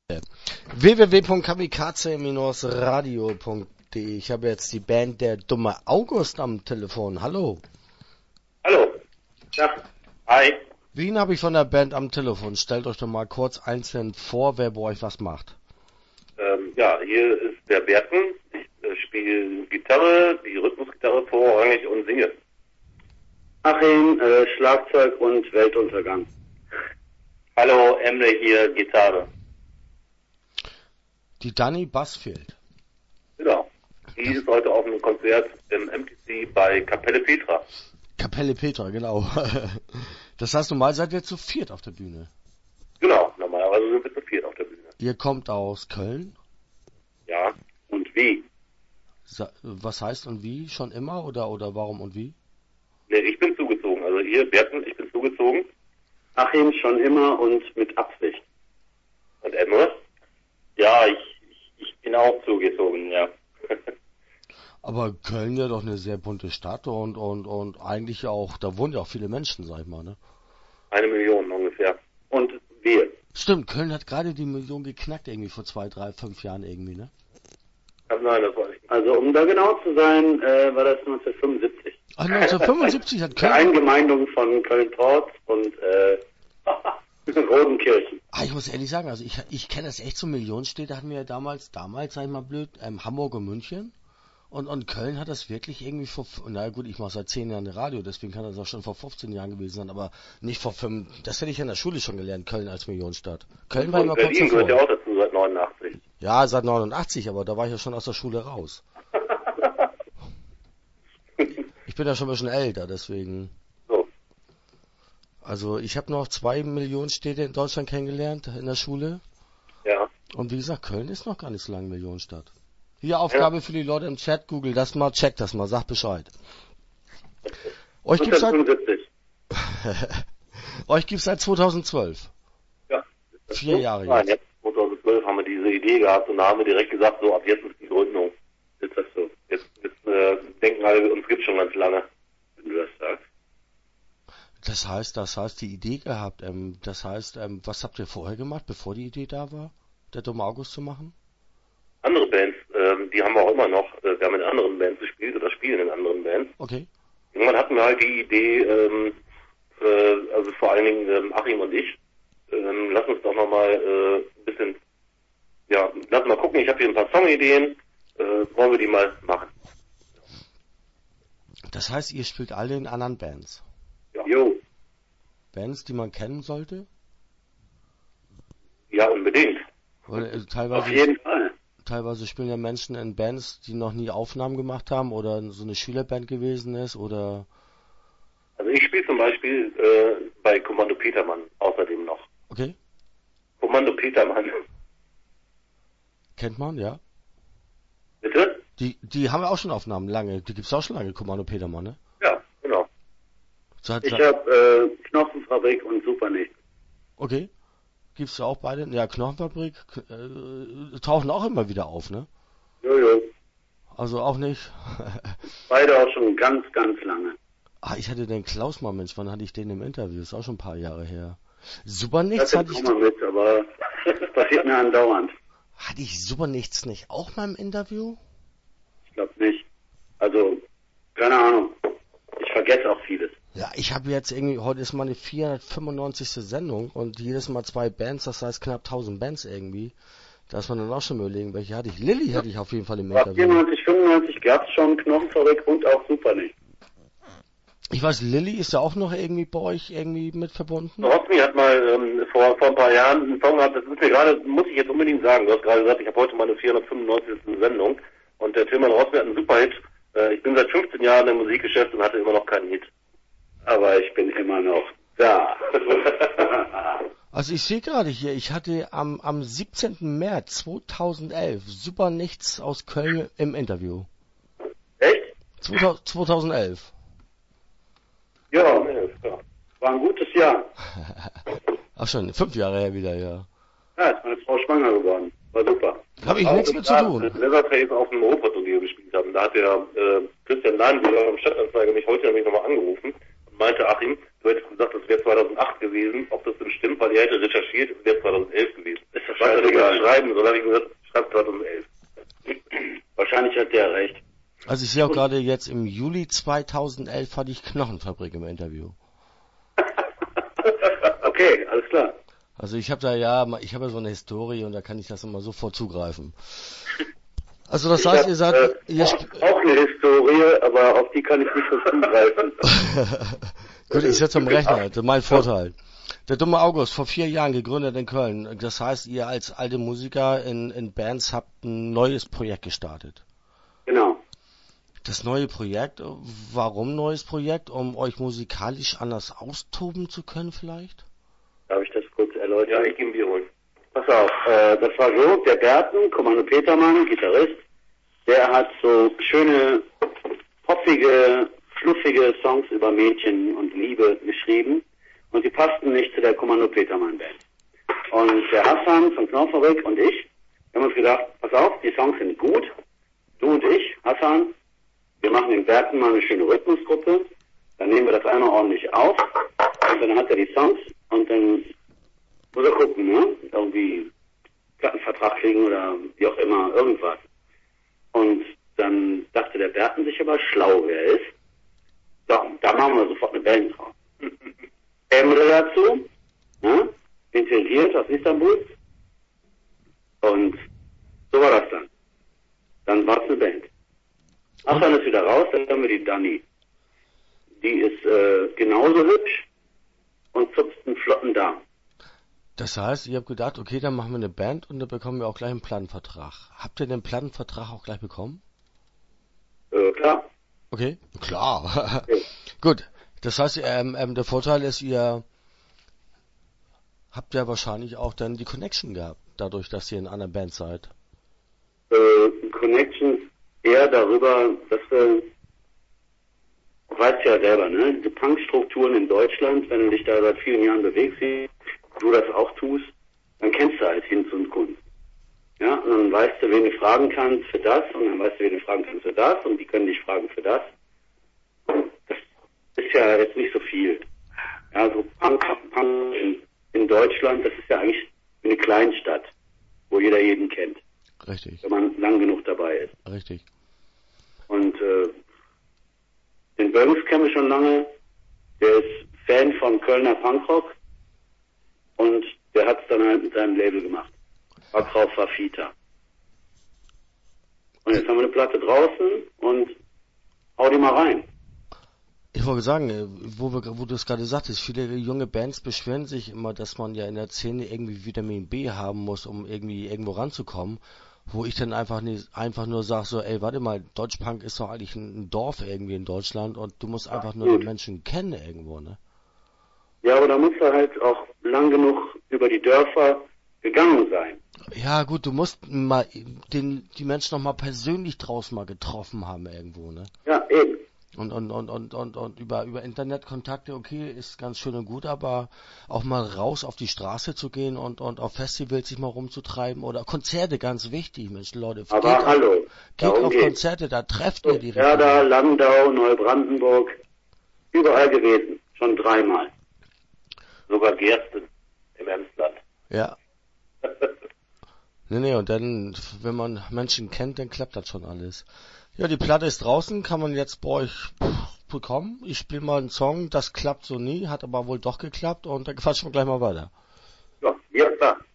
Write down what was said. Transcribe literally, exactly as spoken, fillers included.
w w w punkt kamikaze Bindestrich radio punkt de. Ich habe jetzt die Band Der Dumme August am Telefon. Hallo. Hallo. Ja. Hi. Wen habe ich von der Band am Telefon? Stellt euch doch mal kurz einzeln vor, wer bei euch was macht. Ähm, ja, hier ist der Berten. Ich äh, spiele Gitarre, die Rhythmusgitarre vorrangig und singe. Achim, äh, Schlagzeug und Weltuntergang. Hallo, Emre hier, Gitarre. Die Dani Bass fehlt. Genau. Die ist heute auf einem Konzert im M T C bei Kapelle Petra. Kapelle Petra, genau. Das heißt, normal seid ihr zu viert auf der Bühne. Genau, normalerweise sind wir zu viert auf der Bühne. Ihr kommt aus Köln? Ja, und wie? Sa- Was heißt und wie? Schon immer oder oder warum und wie? Ne, ich bin zugezogen. Also hier, Berten, ich bin zugezogen. Achim schon immer und mit Absicht. Und Emre? Ja, ich, ich, ich bin auch zugezogen, ja. Aber Köln ja doch eine sehr bunte Stadt und und und eigentlich auch, da wohnen ja auch viele Menschen, sag ich mal, ne? Eine Million ungefähr. Und wir. Stimmt, Köln hat gerade die Million geknackt irgendwie vor zwei, drei, fünf Jahren irgendwie, ne? Kann sein, das weiß ich nicht. Also um da genau zu sein, äh, war das neunzehnhundertfünfundsiebzig. Ah, neunzehnhundertfünfundsiebzig hat Köln... Eingemeindung von Köln-Porz und äh, Rodenkirchen. Ah, ich muss ehrlich sagen, also ich ich kenne das echt so Millionenstädte, hatten wir ja damals, damals, sag ich mal blöd, ähm, Hamburg und München. Und, und Köln hat das wirklich irgendwie vor, na gut, ich mache seit zehn Jahren Radio, deswegen kann das auch schon vor fünfzehn Jahren gewesen sein, aber nicht vor fünf, das hätte ich in der Schule schon gelernt, Köln als Millionenstadt. Köln war immer kurz Berlin gehört ja davor. auch dazu seit neunundachtzig. Ja, seit neunundachtzig, aber da war ich ja schon aus der Schule raus. Ich bin ja schon ein bisschen älter, deswegen. So. Also ich habe noch zwei Millionenstädte in Deutschland kennengelernt in der Schule. Ja. Und wie gesagt, Köln ist noch gar nicht so lange Millionenstadt. Hier Aufgabe ja. Für die Leute im Chat, Google das mal, check das mal, sag Bescheid. Euch gibt's seit Euch gibt's seit zweitausendzwölf. Ja. Vier so? Jahre Nein, jetzt. jetzt zweitausendzwölf haben wir diese Idee gehabt und da haben wir direkt gesagt, so ab jetzt ist die Gründung. Ist das so? Jetzt, jetzt äh, denken alle, uns gibt's schon ganz lange, wenn du das sagst. Das heißt, das heißt, die Idee gehabt, ähm, das heißt, ähm, was habt ihr vorher gemacht, bevor die Idee da war, der Dumme August zu machen? Andere Bands, ähm, die haben wir auch immer noch, äh, wir haben in anderen Bands gespielt oder spielen in anderen Bands. Okay. Irgendwann hatten wir halt die Idee, ähm, äh, also vor allen Dingen ähm, Achim und ich, ähm, lass uns doch nochmal äh, ein bisschen, ja, lass mal gucken, ich habe hier ein paar Songideen, äh, wollen wir die mal machen. Das heißt, ihr spielt alle in anderen Bands? Ja. Jo. Bands, die man kennen sollte? Ja, unbedingt. Weil, äh, teilweise, Auf jeden Fall. Teilweise spielen ja Menschen in Bands, die noch nie Aufnahmen gemacht haben oder so eine Schülerband gewesen ist oder... Also ich spiele zum Beispiel äh, bei Kommando Petermann außerdem noch. Okay. Kommando Petermann. Kennt man, ja. Bitte? Die die haben ja auch schon Aufnahmen, lange. Die gibt's auch schon lange, Kommando Petermann, ne? Ja, genau. Seit, Ich seit, habe äh, Knochenfabrik und Supernicht. okay. Gibt's ja auch beide. Ja, Knochenfabrik äh, tauchen auch immer wieder auf, ne? Jojo. Also auch nicht. Beide auch schon ganz, ganz lange. Ah, ich hatte den Klaus mal, Mensch, wann hatte ich den im Interview? Ist auch schon ein paar Jahre her. Super nichts Das hatte ich. auch mal mit, aber das passiert mir andauernd. Hatte ich super nichts nicht auch mal im Interview? Ich glaube nicht. Also, keine Ahnung. Ich vergesse auch vieles. Ja, ich habe jetzt irgendwie, heute ist meine vierhundertfünfundneunzigste Sendung und jedes Mal zwei Bands, das heißt knapp tausend Bands irgendwie. Da ist man dann auch schon überlegen, welche hatte ich. Lilly hatte ich auf jeden Fall im Ab Interview. vierundneunzig, fünfundneunzig gab es schon Knochenfabrik und auch Supernicht. Ich weiß, Lilly ist ja auch noch irgendwie bei euch irgendwie mit verbunden. Rosmi hat mal ähm, vor, vor ein paar Jahren einen Song gehabt, das ist mir gerade, muss ich jetzt unbedingt sagen, du hast gerade gesagt, ich habe heute meine vierhundertfünfundneunzigste Sendung und der Tilman Rosmi hat einen Superhit. Äh, ich bin seit fünfzehn Jahren im Musikgeschäft und hatte immer noch keinen Hit. Aber ich bin immer noch da. Also ich sehe gerade hier, ich hatte am, am siebzehnten März zweitausendelf Super Nichts aus Köln im Interview. Echt? zweitausendelf. Ja, war ein gutes Jahr. Ach schon, fünf Jahre her wieder, ja. Ja, ist meine Frau schwanger geworden. War super. Habe ich nichts mit zu tun. Mit Leatherface auf dem Europa-Turnier gespielt haben. Da hat der äh, Christian Leinbühler am Stadtanzeiger mich heute nämlich nochmal angerufen und meinte, Achim, du hättest gesagt, das wäre zweitausendacht gewesen. Ob das denn stimmt, weil er hätte recherchiert, es wäre zweitausendelf gewesen. Ist das Scheißegal. Schreiben, so habe ich gesagt, schreibt dort um elf. Wahrscheinlich hat der recht. Also ich sehe auch gerade jetzt im Juli zweitausendelf hatte ich Knochenfabrik im Interview. Okay, alles klar. Also ich habe da ja, ich habe ja so eine Historie und da kann ich das immer sofort zugreifen. Also das Ich heißt, hab, ihr seid... Äh, ihr auch, auch eine Historie, aber auf die kann ich nicht so zugreifen. Gut, ich sitze am Rechner, das ist mein Vorteil. Der dumme August, vor vier Jahren gegründet in Köln. Das heißt, ihr als alte Musiker in, in Bands habt ein neues Projekt gestartet. Genau. Das neue Projekt, warum neues Projekt? Um euch musikalisch anders austoben zu können vielleicht? Darf ich das kurz erläutern? Ja, ich gebe Bier holen. Pass auf, äh, das war so, der Berten, Kommando Petermann, Gitarrist, der hat so schöne, poppige, fluffige Songs über Mädchen und Liebe geschrieben und die passten nicht zu der Kommando Petermann Band. Und der Hassan von Knochenfabrik und ich haben uns gedacht, pass auf, die Songs sind gut, du und ich, Hassan, wir machen den Berten mal eine schöne Rhythmusgruppe, dann nehmen wir das einmal ordentlich auf und dann hat er die Songs und dann muss er gucken, ne? Irgendwie einen Vertrag kriegen oder wie auch immer, irgendwas. Und dann dachte der Berten sich aber schlau, wer er ist. So, da machen wir sofort eine Band drauf. Emre dazu, ne? Integriert aus Istanbul. Und so war das dann. Dann war es eine Band. Ach, dann ist wieder raus, dann haben wir die Dani. Die ist äh, genauso hübsch und zupft einen flotten Darm. Das heißt, ihr habt gedacht, okay, dann machen wir eine Band und dann bekommen wir auch gleich einen Plattenvertrag. Habt ihr den Plattenvertrag auch gleich bekommen? Äh, klar. Okay, klar. Okay. Gut, das heißt, ähm, ähm, der Vorteil ist, ihr habt ja wahrscheinlich auch dann die Connection gehabt, dadurch, dass ihr in einer Band seid. Äh, Connections eher darüber, dass wir, du weißt ja selber, ne, die Punkstrukturen in Deutschland, wenn du dich da seit vielen Jahren bewegst, wie du das auch tust, dann kennst du halt Hinz und Kunst. Ja, und dann weißt du, wen du fragen kannst für das, und dann weißt du, wen du fragen kannst für das, und die können dich fragen für das. Das ist ja jetzt nicht so viel. Ja, so Punk, Punk in, in Deutschland, das ist ja eigentlich eine Kleinstadt, wo jeder jeden kennt. Richtig. Wenn man lang genug dabei ist. Richtig. Und äh, den Böms kenne ich schon lange. Der ist Fan von Kölner Punkrock. Und der hat es dann halt mit seinem Label gemacht. Bakrauf Fafita. Und jetzt haben wir eine Platte draußen und hau die mal rein. Ich wollte sagen, wo, wir, wo du es gerade sagtest, viele junge Bands beschweren sich immer, dass man ja in der Szene irgendwie Vitamin B haben muss, um irgendwie irgendwo ranzukommen. Wo ich dann einfach nicht, einfach nur sage so, ey, warte mal, Deutschpunk ist doch eigentlich ein, ein Dorf irgendwie in Deutschland und du musst einfach nur Gut. die Menschen kennen irgendwo, ne? Ja, aber da musst du halt auch lang genug über die Dörfer gegangen sein. Ja gut, du musst mal den, die Menschen noch mal persönlich draußen mal getroffen haben irgendwo, ne? Ja, eben. Und, und, und, und, und, und über, über Internetkontakte, okay, ist ganz schön und gut, aber auch mal raus auf die Straße zu gehen und, und auf Festivals sich mal rumzutreiben oder Konzerte, ganz wichtig, Mensch, Leute. Aber geht hallo, auf, geht darum auf geht's. Konzerte, da trefft ihr die Werder, Region. Landau, Neubrandenburg, überall gewesen. Schon dreimal. Sogar Gersten im Emsland. Ja. Nee, nee, und dann, wenn man Menschen kennt, dann klappt das schon alles. Ja, die Platte ist draußen, kann man jetzt bei euch bekommen. Ich spiele mal einen Song, das klappt so nie, hat aber wohl doch geklappt und dann quatschen wir gleich mal weiter. Ja, ja klar.